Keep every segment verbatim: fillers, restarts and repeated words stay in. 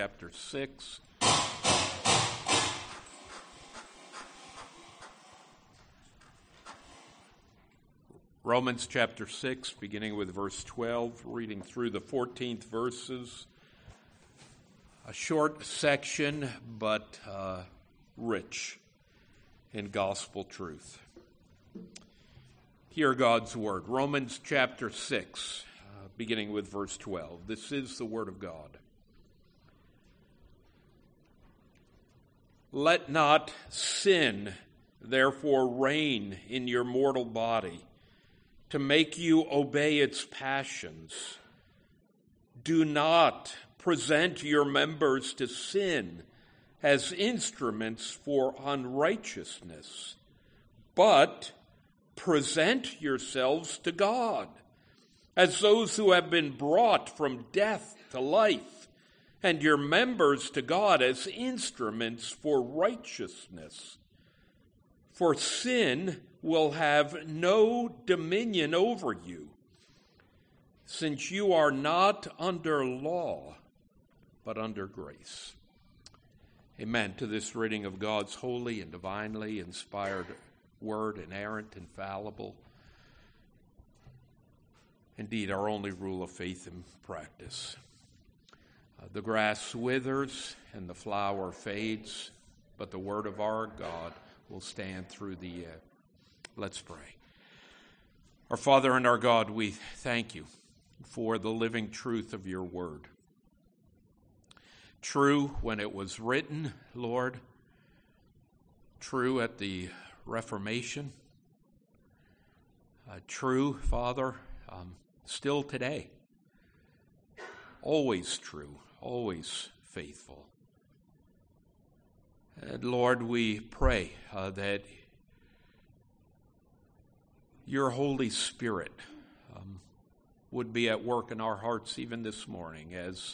Chapter six. Romans chapter six, beginning with verse twelve, reading through the fourteenth verses. A short section, but uh, rich in gospel truth. Hear God's word. Romans chapter six, uh, beginning with verse twelve. This is the word of God. Let not sin, therefore, reign in your mortal body, to make you obey its passions. Do not present your members to sin as instruments for unrighteousness, but present yourselves to God as those who have been brought from death to life, and your members to God as instruments for righteousness. For sin will have no dominion over you, since you are not under law, but under grace. Amen to this reading of God's holy and divinely inspired word, inerrant, infallible. Indeed, our only rule of faith and practice. Uh, the grass withers and the flower fades, but the word of our God will stand through the year. Let's pray. Our Father and our God, we thank you for the living truth of your word. True when it was written, Lord. True at the Reformation. Uh, true, Father, um, still today. Always true, always faithful. And Lord, we pray uh, that your Holy Spirit um, would be at work in our hearts even this morning as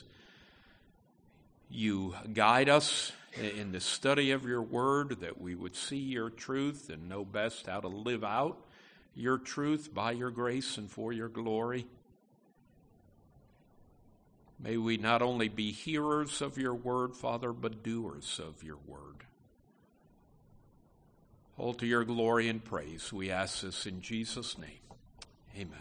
you guide us in the study of your word, that we would see your truth and know best how to live out your truth by your grace and for your glory. May we not only be hearers of your word, Father, but doers of your word. All to your glory and praise, we ask this in Jesus' name. Amen.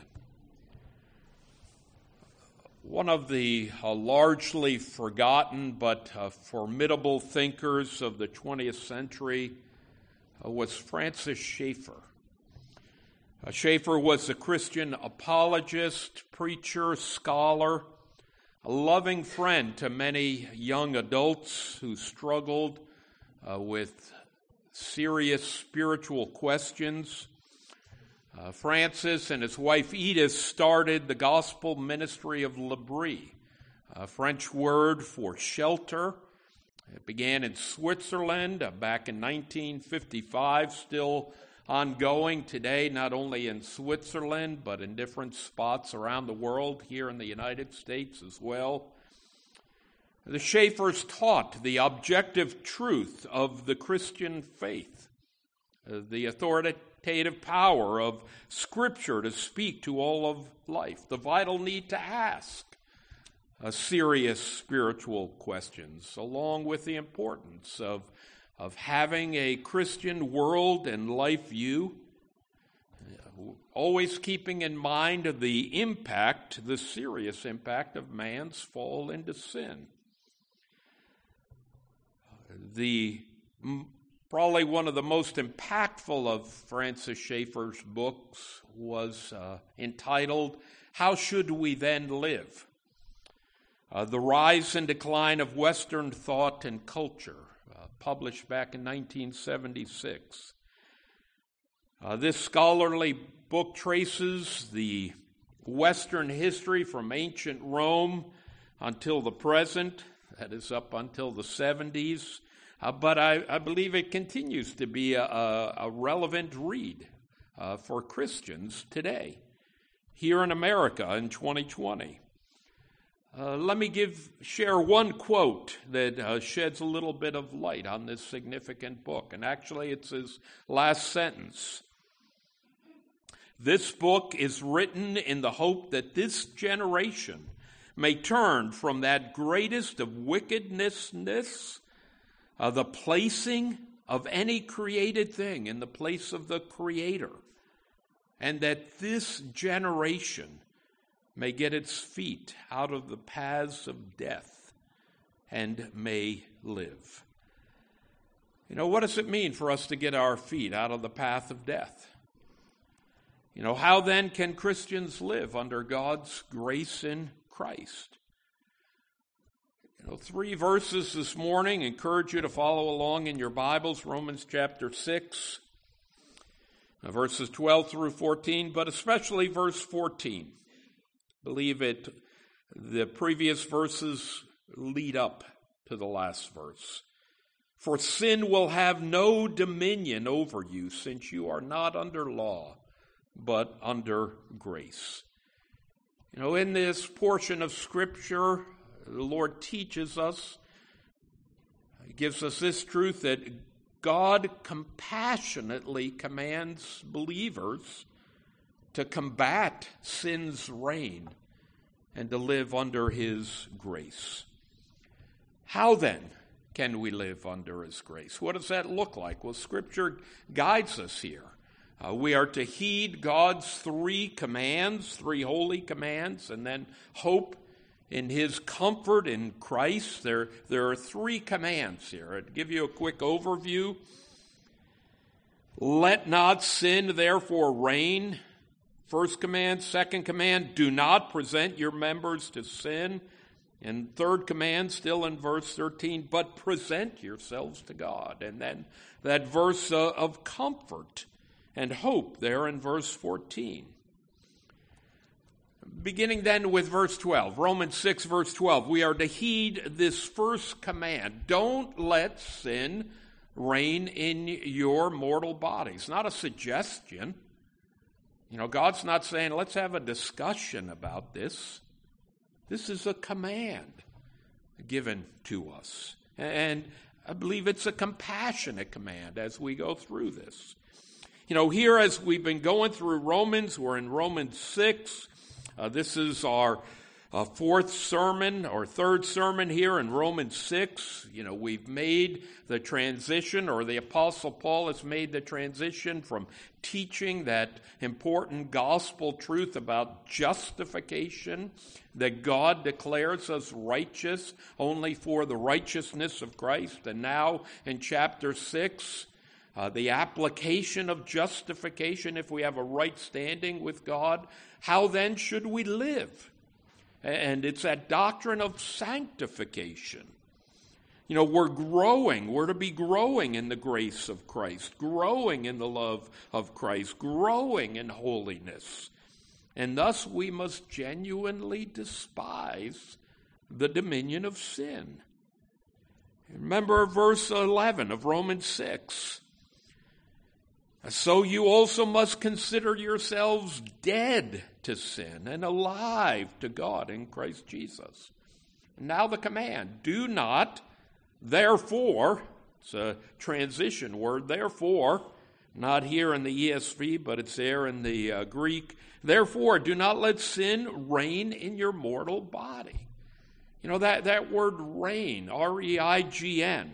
One of the uh, largely forgotten but uh, formidable thinkers of the twentieth century uh, was Francis Schaeffer. Uh, Schaeffer was a Christian apologist, preacher, scholar, a loving friend to many young adults who struggled uh, with serious spiritual questions. Uh, Francis and his wife Edith started the gospel ministry of L'Abri, a French word for shelter. It began in Switzerland uh, back in nineteen fifty-five, still ongoing today, not only in Switzerland, but in different spots around the world, here in the United States as well. The Schaeffers taught the objective truth of the Christian faith, the authoritative power of Scripture to speak to all of life, the vital need to ask uh, serious spiritual questions, along with the importance of of having a Christian world and life view, always keeping in mind the impact, the serious impact of man's fall into sin. The probably one of the most impactful of Francis Schaeffer's books was uh, entitled, How Should We Then Live? Uh, the Rise and Decline of Western Thought and Culture, published back in nineteen seventy-six. Uh, this scholarly book traces the Western history from ancient Rome until the present, that is up until the seventies, uh, but I, I believe it continues to be a, a, a relevant read uh, for Christians today, here in America in twenty twenty. Uh, let me give share one quote that uh, sheds a little bit of light on this significant book. And actually, it's his last sentence. This book is written in the hope that this generation may turn from that greatest of wickedness, uh, the placing of any created thing in the place of the Creator, and that this generation may get its feet out of the paths of death and may live. You know, what does it mean for us to get our feet out of the path of death? You know, how then can Christians live under God's grace in Christ? You know, three verses this morning. Encourage you to follow along in your Bibles. Romans chapter six, verses twelve through fourteen, but especially verse fourteen. I believe it, the previous verses lead up to the last verse. For sin will have no dominion over you, since you are not under law, but under grace. You know, in this portion of Scripture, the Lord teaches us, He gives us this truth that God compassionately commands believers to combat sin's reign and to live under His grace. How then can we live under His grace? What does that look like? Well, Scripture guides us here. Uh, we are to heed God's three commands, three holy commands, and then hope in His comfort in Christ. There, there are three commands here. I'll give you a quick overview. Let not sin therefore reign. First command. Second command, do not present your members to sin. And third command, still in verse thirteen, but present yourselves to God. And then that verse uh, of comfort and hope there in verse fourteen. Beginning then with verse twelve, Romans six, verse twelve, we are to heed this first command. Don't let sin reign in your mortal bodies. Not a suggestion. You know, God's not saying, let's have a discussion about this. This is a command given to us. And I believe it's a compassionate command as we go through this. You know, here as we've been going through Romans, we're in Romans six. Uh, this is our uh, fourth sermon or third sermon here in Romans six. You know, we've made the transition, or the Apostle Paul has made the transition from teaching that important gospel truth about justification, that God declares us righteous only for the righteousness of Christ. And now in chapter six, uh, the application of justification, if we have a right standing with God, how then should we live? And it's that doctrine of sanctification. You know, we're growing. We're to be growing in the grace of Christ, growing in the love of Christ, growing in holiness. And thus we must genuinely despise the dominion of sin. Remember verse eleven of Romans six. So you also must consider yourselves dead to sin and alive to God in Christ Jesus. And now the command, do not, therefore, it's a transition word, therefore, not here in the E S V, but it's there in the uh, Greek. Therefore, do not let sin reign in your mortal body. You know, that, that word reign, R E I G N.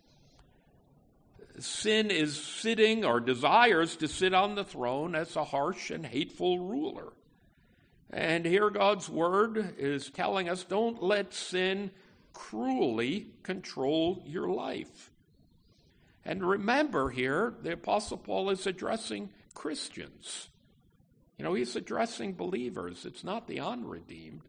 Sin is sitting or desires to sit on the throne as a harsh and hateful ruler. And here God's word is telling us, don't let sin cruelly control your life. And remember here, the Apostle Paul is addressing Christians. You know, he's addressing believers. It's not the unredeemed.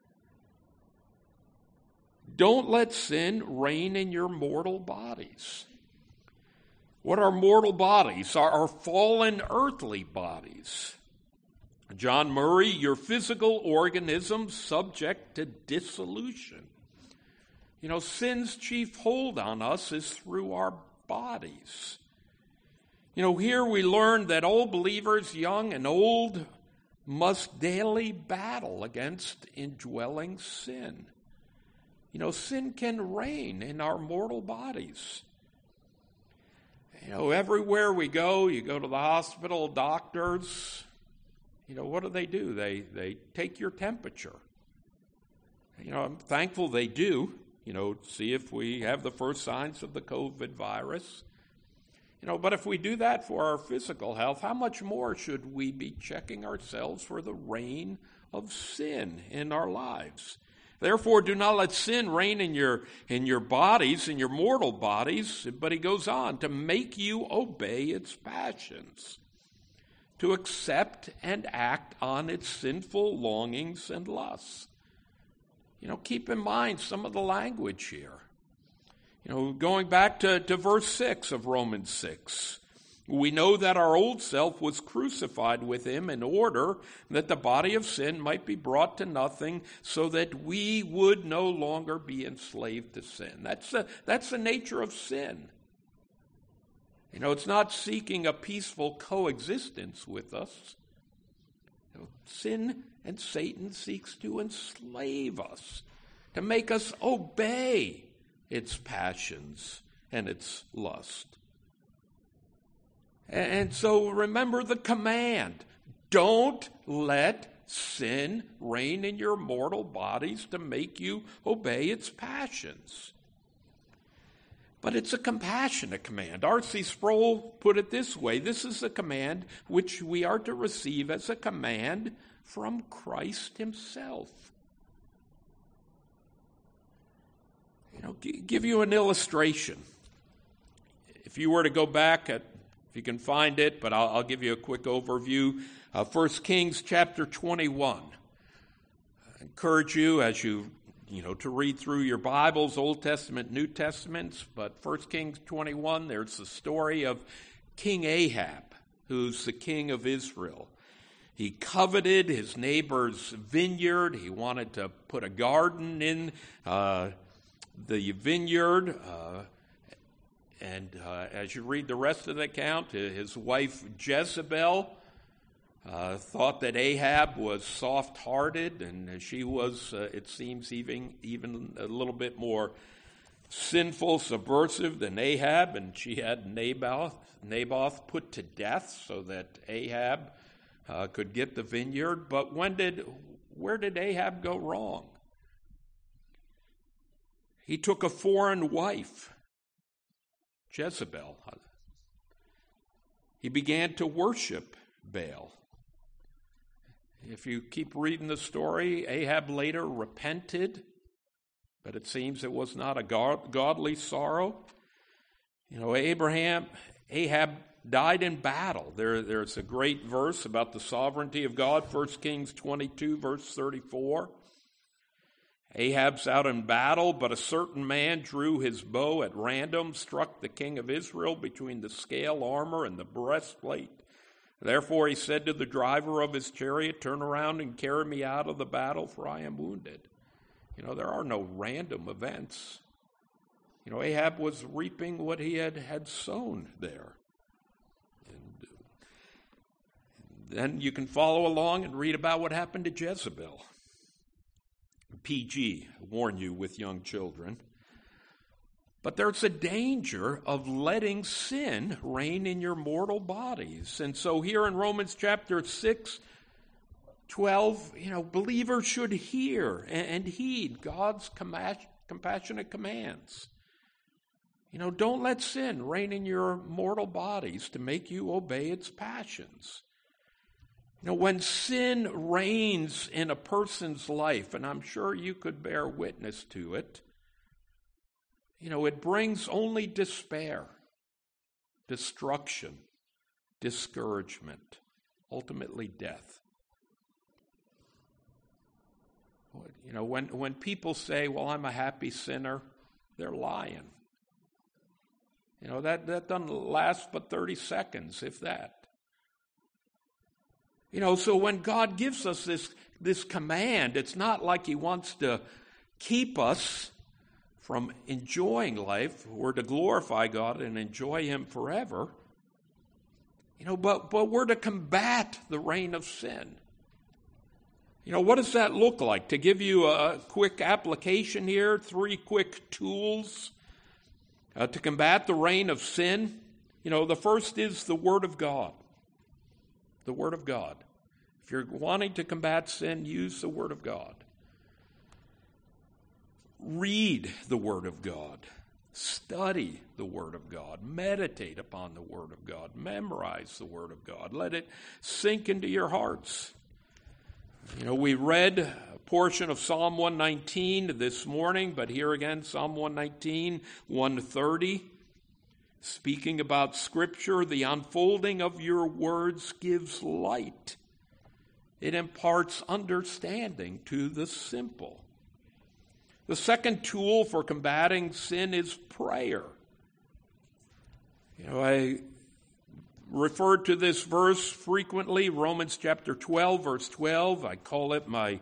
Don't let sin reign in your mortal bodies. What are mortal bodies? Are our fallen earthly bodies. John Murray, your physical organism subject to dissolution. You know, sin's chief hold on us is through our bodies. You know, here we learn that all believers, young and old, must daily battle against indwelling sin. You know, sin can reign in our mortal bodies. You know, everywhere we go, you go to the hospital, doctors, you know, what do they do? They, they take your temperature. You know, I'm thankful they do, you know, see if we have the first signs of the COVID virus. You know, but if we do that for our physical health, how much more should we be checking ourselves for the reign of sin in our lives? Therefore, do not let sin reign in your in your bodies, in your mortal bodies, but he goes on, to make you obey its passions, to accept and act on its sinful longings and lusts. You know, keep in mind some of the language here. You know, going back to, to verse six of Romans six, we know that our old self was crucified with him in order that the body of sin might be brought to nothing, so that we would no longer be enslaved to sin. That's the, that's the nature of sin. You know, it's not seeking a peaceful coexistence with us. You know, sin and Satan seeks to enslave us, to make us obey its passions and its lust. And so remember the command. Don't let sin reign in your mortal bodies to make you obey its passions. But it's a compassionate command. R C Sproul put it this way: this is a command which we are to receive as a command from Christ himself. You know, g- give you an illustration. If you were to go back at, if you can find it, but I'll, I'll give you a quick overview. Uh, First Kings chapter twenty-one. I encourage you as you, you know, to read through your Bibles, Old Testament, New Testaments. But First Kings twenty-one, there's the story of King Ahab, who's the king of Israel. He coveted his neighbor's vineyard. He wanted to put a garden in uh, the vineyard. Uh, and uh, as you read the rest of the account, his wife Jezebel uh, thought that Ahab was soft-hearted, and she was, uh, it seems, even, even a little bit more sinful, subversive than Ahab, and she had Naboth, Naboth put to death so that Ahab uh, could get the vineyard. But when did, where did Ahab go wrong? He took a foreign wife, Jezebel. He began to worship Baal. If you keep reading the story, Ahab later repented, but it seems it was not a god, godly sorrow. You know, Abraham, Ahab died in battle. There, there's a great verse about the sovereignty of God, First Kings twenty-two, verse thirty-four. Ahab's out in battle, but a certain man drew his bow at random, struck the king of Israel between the scale armor and the breastplate. Therefore he said to the driver of his chariot, "Turn around and carry me out of the battle, for I am wounded." You know, there are no random events. You know, Ahab was reaping what he had, had sown there. And then you can follow along and read about what happened to Jezebel. P G, warn you with young children. But there's a danger of letting sin reign in your mortal bodies. And so here in Romans chapter six, twelve, you know, believers should hear and heed God's compassionate commands. You know, don't let sin reign in your mortal bodies to make you obey its passions. You know, when sin reigns in a person's life, and I'm sure you could bear witness to it, you know, it brings only despair, destruction, discouragement, ultimately death. You know, when, when people say, "Well, I'm a happy sinner," they're lying. You know, that, that doesn't last but thirty seconds, if that. You know, so when God gives us this, this command, it's not like he wants to keep us from enjoying life or to glorify God and enjoy him forever. You know, but, but we're to combat the reign of sin. You know, what does that look like? To give you a quick application here, three quick tools uh, to combat the reign of sin. You know, the first is the Word of God. The Word of God. If you're wanting to combat sin, use the Word of God. read the Word of God. Study the Word of God. Meditate upon the Word of God. Memorize the Word of God. Let it sink into your hearts. You know, we read a portion of Psalm one nineteen this morning, but here again, Psalm one nineteen, one thirty, speaking about Scripture, the unfolding of your words gives light. It imparts understanding to the simple. The second tool for combating sin is prayer. You know, I referred to this verse frequently, Romans chapter twelve, verse twelve. I call it my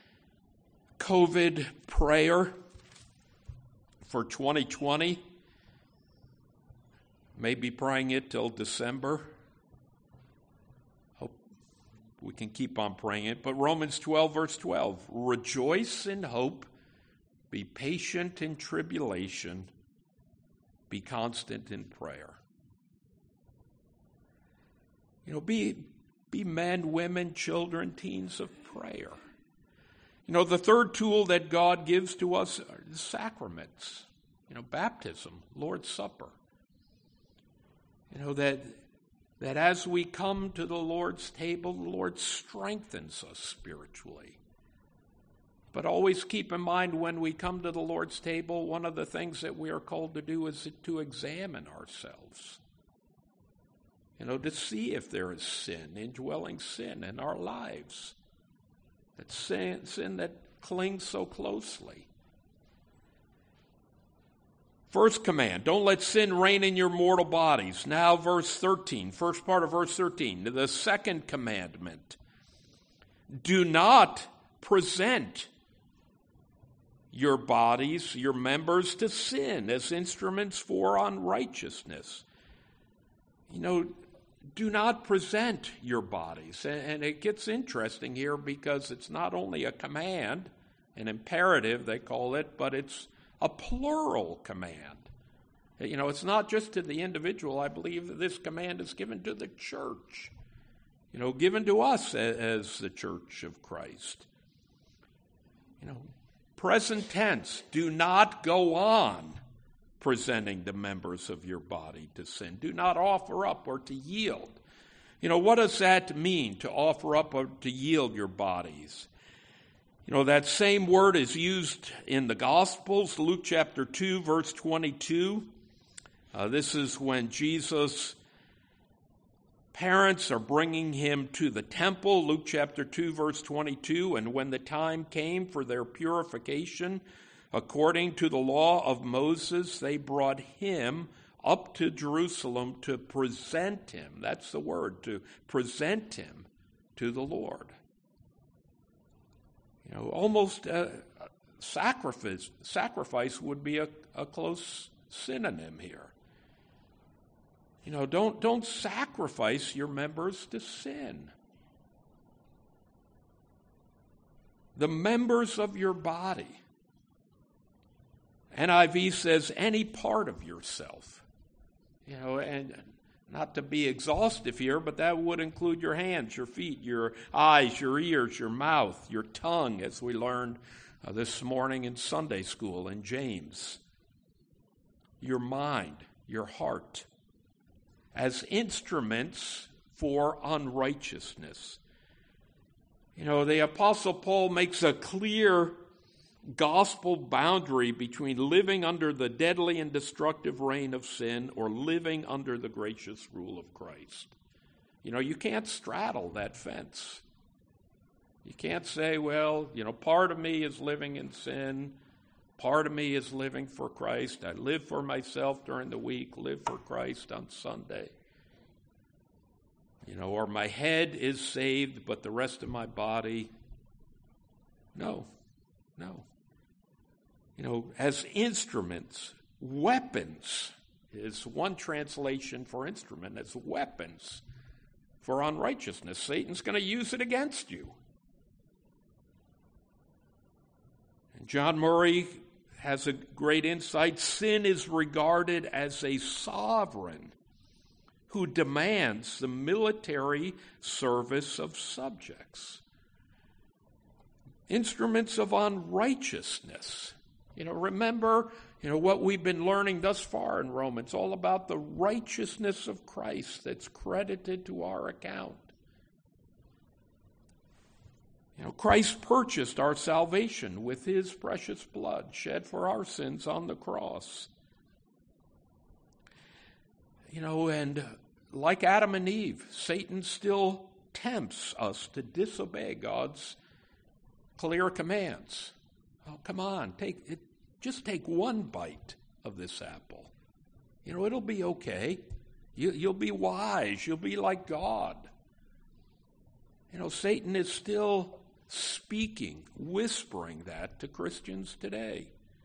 COVID prayer for twenty twenty. Maybe praying it till December. Hope we can keep on praying it. But Romans twelve, verse twelve. Rejoice in hope. Be patient in tribulation. Be constant in prayer. You know, be, be men, women, children, teens of prayer. You know, the third tool that God gives to us are the sacraments. You know, baptism, Lord's Supper. You know, that, that as we come to the Lord's table, the Lord strengthens us spiritually. But always keep in mind when we come to the Lord's table, one of the things that we are called to do is to examine ourselves. You know, to see if there is sin, indwelling sin in our lives. That sin, sin that clings so closely. First command, don't let sin reign in your mortal bodies. Now verse thirteen, first part of verse thirteen. The second commandment, do not present your bodies, your members to sin as instruments for unrighteousness. You know, do not present your bodies. And it gets interesting here because it's not only a command, an imperative they call it, but it's a plural command. You know, it's not just to the individual. I believe that this command is given to the church, you know, given to us as the church of Christ. You know, present tense, do not go on presenting the members of your body to sin. Do not offer up or to yield. You know, what does that mean, to offer up or to yield your bodies? You know, that same word is used in the Gospels, Luke chapter two, verse twenty-two. Uh, this is when Jesus' parents are bringing him to the temple, Luke chapter two, verse twenty-two, and when the time came for their purification, according to the law of Moses, they brought him up to Jerusalem to present him. That's the word, to present him to the Lord. You know, almost uh, sacrifice, sacrifice would be a, a close synonym here. You know, don't, don't sacrifice your members to sin. The members of your body. N I V says any part of yourself. You know, and not to be exhaustive here, but that would include your hands, your feet, your eyes, your ears, your mouth, your tongue, as we learned uh, this morning in Sunday school in James. Your mind, your heart, as instruments for unrighteousness. You know, the Apostle Paul makes a clear gospel boundary between living under the deadly and destructive reign of sin or living under the gracious rule of Christ. You know, you can't straddle that fence. You can't say, well, you know, part of me is living in sin, part of me is living for Christ. I live for myself during the week, live for Christ on Sunday. You know, or my head is saved, but the rest of my body, no, no. You know, as instruments, weapons is one translation for instrument, as weapons for unrighteousness. Satan's going to use it against you. And John Murray has a great insight. Sin is regarded as a sovereign who demands the military service of subjects. Instruments of unrighteousness. You know, remember, you know, what we've been learning thus far in Romans, all about the righteousness of Christ that's credited to our account. You know, Christ purchased our salvation with his precious blood shed for our sins on the cross. You know, and like Adam and Eve, Satan still tempts us to disobey God's clear commands. Oh, come on, take it, just take one bite of this apple. You know, it'll be okay. You, you'll be wise. You'll be like God. You know, Satan is still speaking, whispering that to Christians today.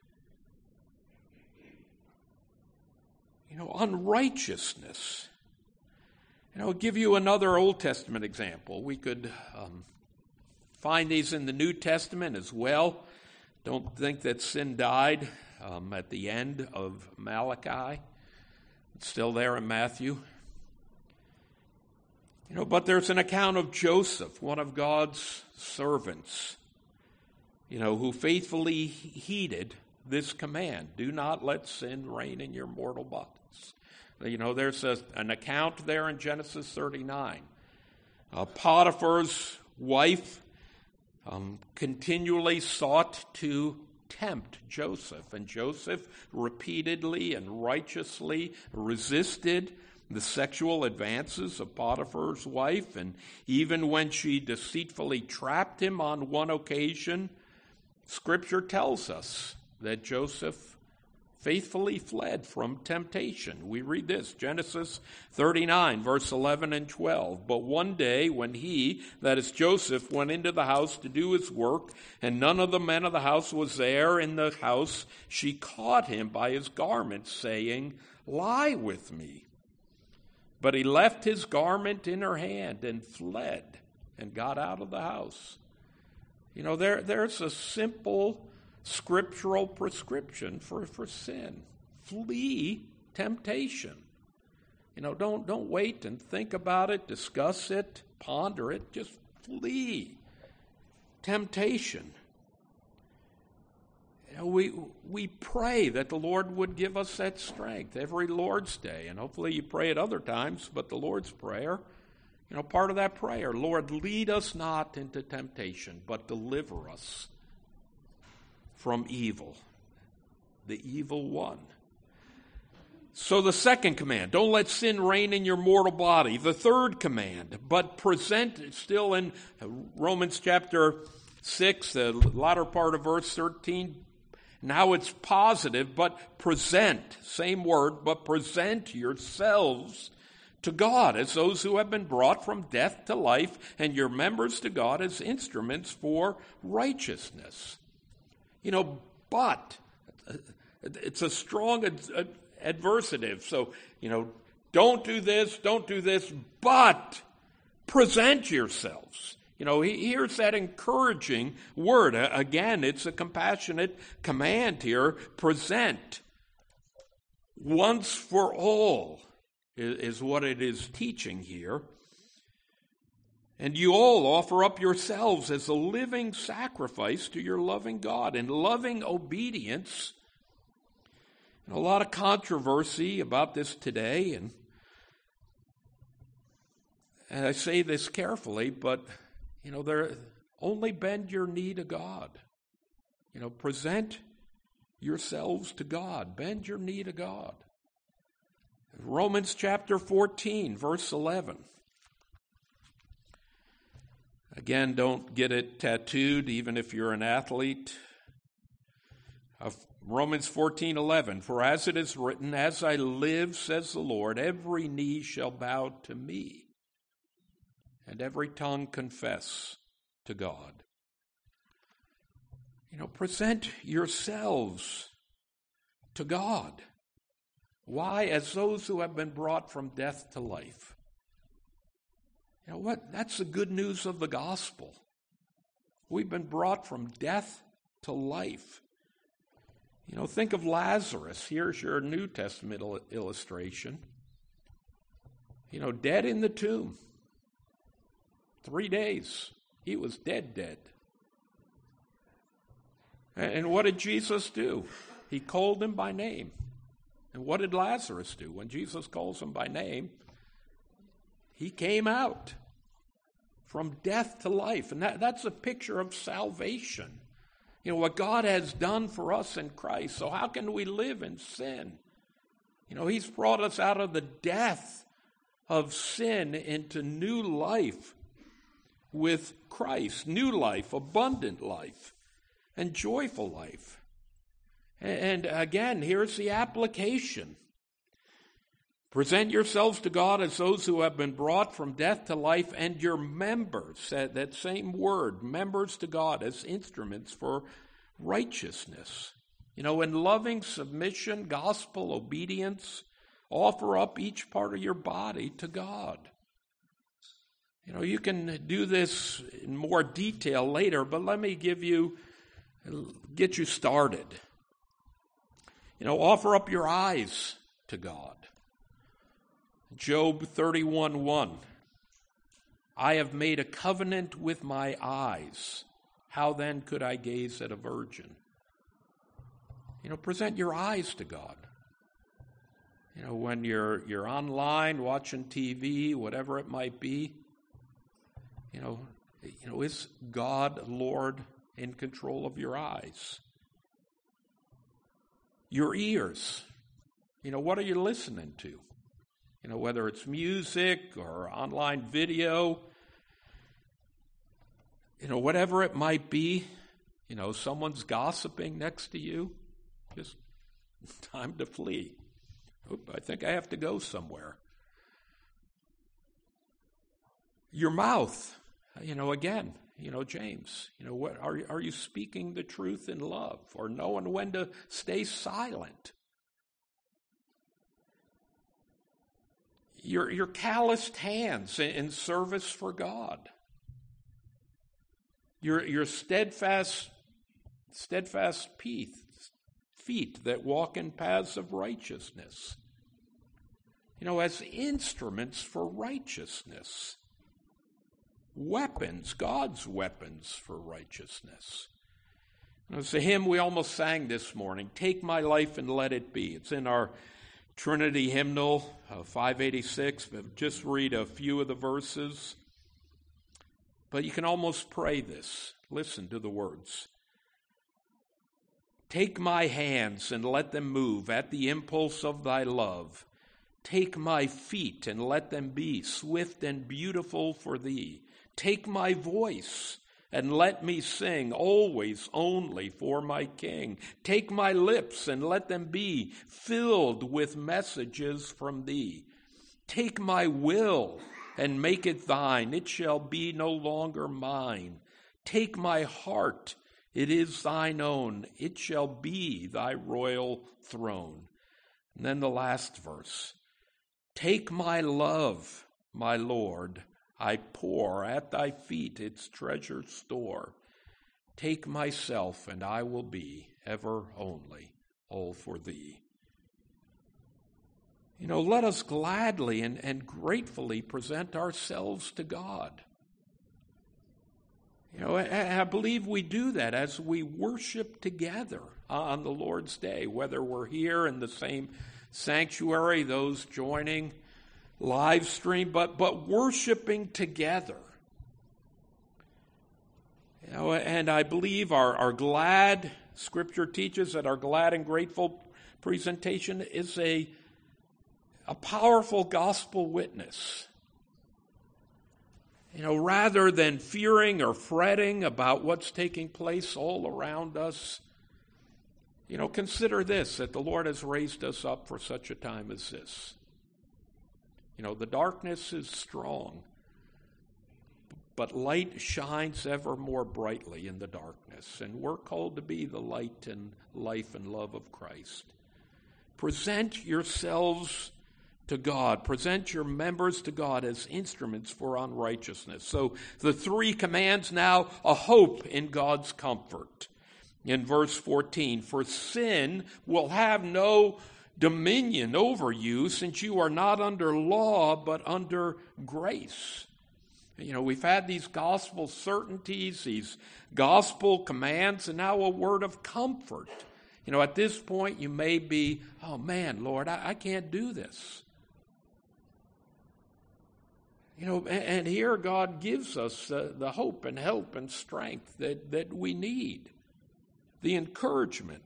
You know, unrighteousness. You know, I'll give you another Old Testament example. We could um, find these in the New Testament as well. Don't think that sin died um, at the end of Malachi. It's still there in Matthew. You know, but there's an account of Joseph, one of God's servants, you know, who faithfully heeded this command. Do not let sin reign in your mortal bodies. You know, there's a, an account there in Genesis thirty-nine. Uh, Potiphar's wife um, continually sought to tempt Joseph, and Joseph repeatedly and righteously resisted the sexual advances of Potiphar's wife, and even when she deceitfully trapped him on one occasion, Scripture tells us that Joseph faithfully fled from temptation. We read this, Genesis thirty-nine, verse eleven and twelve. But one day when he, that is Joseph, went into the house to do his work, and none of the men of the house was there in the house, she caught him by his garment, saying, Lie with me. But he left his garment in her hand and fled and got out of the house. You know, there, there's a simple scriptural prescription for, for sin. Flee temptation. You know, don't, don't wait and think about it, discuss it, ponder it. Just flee temptation. You know, we we pray that the Lord would give us that strength every Lord's Day, and hopefully you pray at other times, but the Lord's Prayer, you know, part of that prayer, Lord, lead us not into temptation, but deliver us from evil, the evil one. So the second command, don't let sin reign in your mortal body. The third command, but present, still in Romans chapter six, the latter part of verse thirteen, now it's positive, but present, same word, but present yourselves to God as those who have been brought from death to life, and your members to God as instruments for righteousness. You know, but, it's a strong ad- adversative. So, you know, don't do this, don't do this, but present yourselves. You know, here's that encouraging word. Again, it's a compassionate command here. Present. Once for all is what it is teaching here. And you all offer up yourselves as a living sacrifice to your loving God in loving obedience. And a lot of controversy about this today, and, and I say this carefully, but you know, there only bend your knee to God. You know, present yourselves to God. Bend your knee to God. Romans chapter fourteen, verse eleven. Again, don't get it tattooed, even if you're an athlete. Of Romans fourteen eleven. For as it is written, as I live, says the Lord, every knee shall bow to me, and every tongue confess to God. You know, present yourselves to God. Why? As those who have been brought from death to life. You know what? That's the good news of the gospel. We've been brought from death to life. You know, think of Lazarus. Here's your New Testament il- illustration. You know, dead in the tomb. Three days. He was dead, dead. And what did Jesus do? He called him by name. And what did Lazarus do? When Jesus calls him by name, he came out from death to life. And that, that's a picture of salvation. You know, what God has done for us in Christ. So how can we live in sin? You know, he's brought us out of the death of sin into new life with Christ. New life, abundant life, and joyful life. And again, here's the application. Present yourselves to God as those who have been brought from death to life, and your members, that, that same word, members to God, as instruments for righteousness. You know, in loving submission, gospel obedience, offer up each part of your body to God. You know, you can do this in more detail later, but let me give you, get you started. You know, offer up your eyes to God. Job thirty-one one. I have made a covenant with my eyes. How then could I gaze at a virgin? You know, present your eyes to God. You know, when you're you're online watching T V, whatever it might be, you know, you know, is God, Lord, in control of your eyes? Your ears. You know, what are you listening to? You know, whether it's music or online video, you know, whatever it might be, you know, someone's gossiping next to you, just time to flee. Oop, I think I have to go somewhere. Your mouth, you know, again, you know, James, you know, what are, are you speaking the truth in love or knowing when to stay silent? Your, your calloused hands in service for God. Your, your steadfast, steadfast feet, feet that walk in paths of righteousness. You know, as instruments for righteousness. Weapons, God's weapons for righteousness. You know, it's a hymn we almost sang this morning, Take My Life and Let It Be. It's in our Trinity hymnal, uh, five eighty-six. Just read a few of the verses. But you can almost pray this. Listen to the words. Take my hands and let them move at the impulse of thy love. Take my feet and let them be swift and beautiful for thee. Take my voice and let me sing always only for my King. Take my lips and let them be filled with messages from thee. Take my will and make it thine. It shall be no longer mine. Take my heart. It is thine own. It shall be thy royal throne. And then the last verse. Take my love, my Lord. I pour at thy feet its treasure store. Take myself, and I will be ever only all for thee. You know, let us gladly and, and gratefully present ourselves to God. You know, I, I believe we do that as we worship together on the Lord's Day, whether we're here in the same sanctuary, those joining live stream, but but worshiping together. You know, and I believe our, our glad, Scripture teaches that our glad and grateful presentation is a, a powerful gospel witness. You know, rather than fearing or fretting about what's taking place all around us, you know, consider this, that the Lord has raised us up for such a time as this. You know, the darkness is strong, but light shines ever more brightly in the darkness, and we're called to be the light and life and love of Christ. Present yourselves to God. Present your members to God as instruments for unrighteousness. So the three commands now, a hope in God's comfort. In verse fourteen, for sin will have no dominion over you, since you are not under law, but under grace. You know, we've had these gospel certainties, these gospel commands, and now a word of comfort. You know, at this point you may be, oh man, Lord, I, I can't do this. You know, and, and here God gives us uh, the hope and help and strength that, that we need, the encouragement.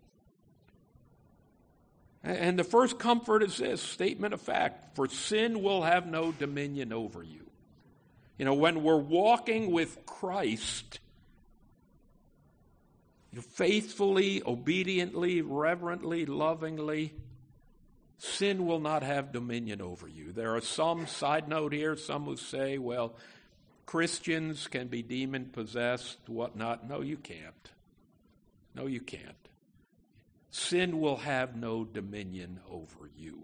And, and the first comfort is this statement of fact: for sin will have no dominion over you. You know, when we're walking with Christ, you know, faithfully, obediently, reverently, lovingly, sin will not have dominion over you. There are some, side note here, some who say, well, Christians can be demon-possessed, whatnot. No, you can't. No, you can't. Sin will have no dominion over you.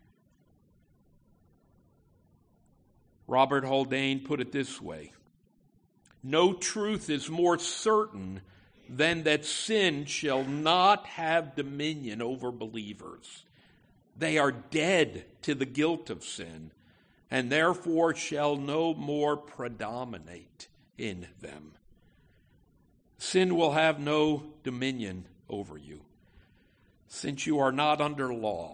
Robert Haldane put it this way: no truth is more certain than that sin shall not have dominion over believers. They are dead to the guilt of sin, and therefore shall no more predominate in them. Sin will have no dominion over you, since you are not under law.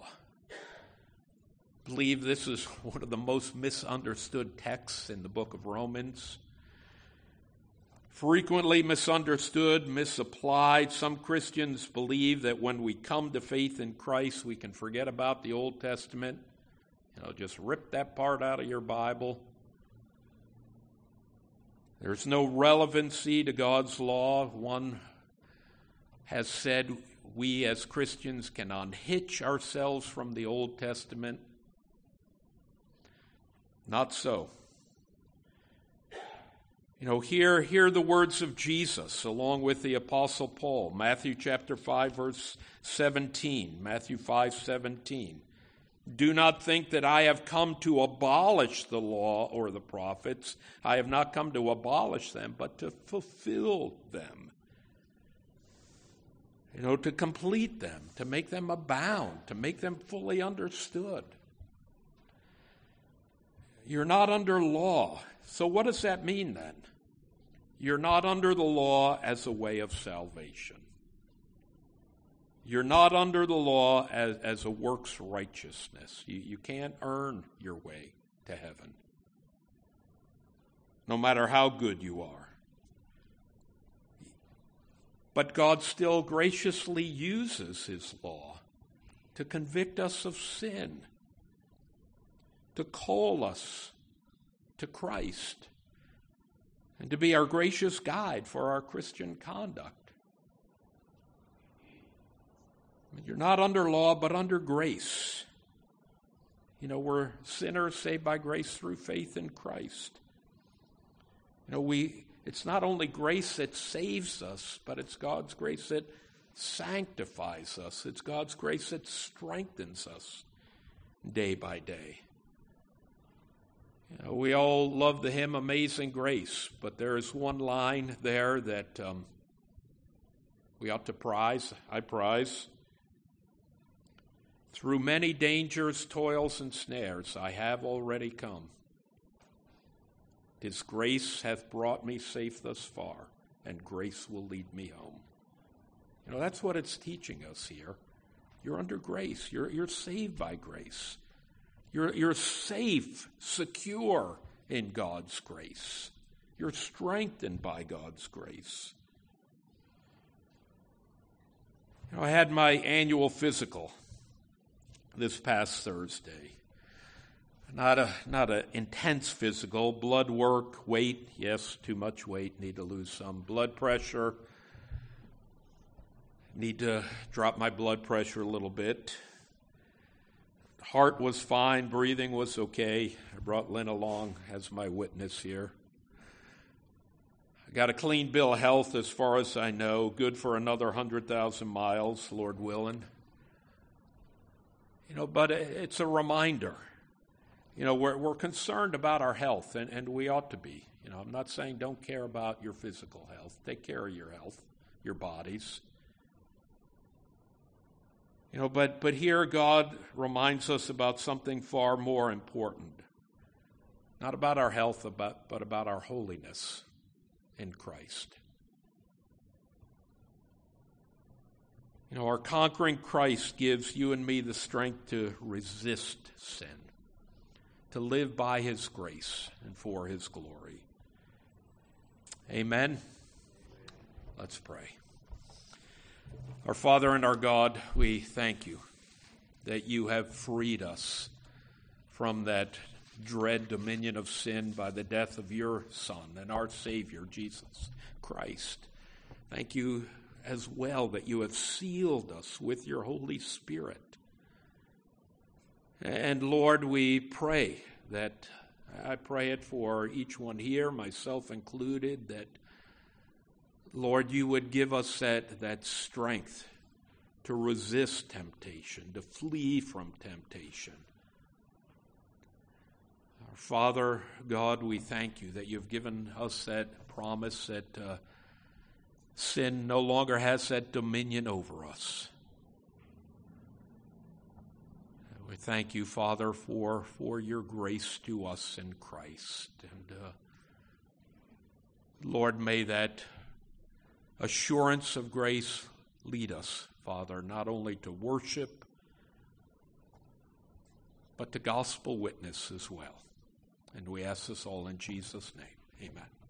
I believe this is one of the most misunderstood texts in the book of Romans. Frequently misunderstood, misapplied. Some Christians believe that when we come to faith in Christ, we can forget about the Old Testament. You know, just rip that part out of your Bible. There's no relevancy to God's law. One has said we as Christians can unhitch ourselves from the Old Testament. Not so. You know, hear, hear the words of Jesus along with the Apostle Paul. Matthew chapter five, verse seventeen. Matthew five, seventeen. Do not think that I have come to abolish the law or the prophets. I have not come to abolish them, but to fulfill them. You know, to complete them, to make them abound, to make them fully understood. You're not under law. So what does that mean then? You're not under the law as a way of salvation. You're not under the law as, as a works righteousness. You, you can't earn your way to heaven, no matter how good you are. But God still graciously uses his law to convict us of sin, to call us to Christ, and to be our gracious guide for our Christian conduct. You're not under law, but under grace. You know, we're sinners saved by grace through faith in Christ. You know, we it's not only grace that saves us, but it's God's grace that sanctifies us. It's God's grace that strengthens us day by day. You know, we all love the hymn Amazing Grace, but there is one line there that um, we ought to prize. I prize. Through many dangers, toils, and snares, I have already come. His grace hath brought me safe thus far, and grace will lead me home. You know, that's what it's teaching us here. You're under grace. You're, you're saved by grace. You're, you're safe, secure in God's grace. You're strengthened by God's grace. You know, I had my annual physical this past Thursday. Not a not an intense physical. Blood work, weight, yes, too much weight, need to lose some. Blood pressure, need to drop my blood pressure a little bit. Heart was fine, breathing was okay. I brought Lynn along as my witness here. I got a clean bill of health as far as I know, good for another one hundred thousand miles, Lord willing. You know, but it's a reminder. You know, we're, we're concerned about our health, and, and we ought to be. You know, I'm not saying don't care about your physical health. Take care of your health, your bodies. You know, but, but here God reminds us about something far more important. not about our health, about, but about our holiness in Christ. You know, our conquering Christ gives you and me the strength to resist sin, to live by his grace and for his glory. Amen. Let's pray. Our Father and our God, we thank you that you have freed us from that dread dominion of sin by the death of your Son and our Savior, Jesus Christ. Thank you as well that you have sealed us with your Holy Spirit. And Lord, we pray that, I pray it for each one here, myself included, that, Lord, you would give us that, that strength to resist temptation, to flee from temptation. Our Father, God, we thank you that you've given us that promise that uh, sin no longer has that dominion over us. We thank you, Father, for, for your grace to us in Christ. And uh, Lord, may that assurance of grace lead us, Father, not only to worship, but to gospel witness as well. And we ask this all in Jesus' name. Amen.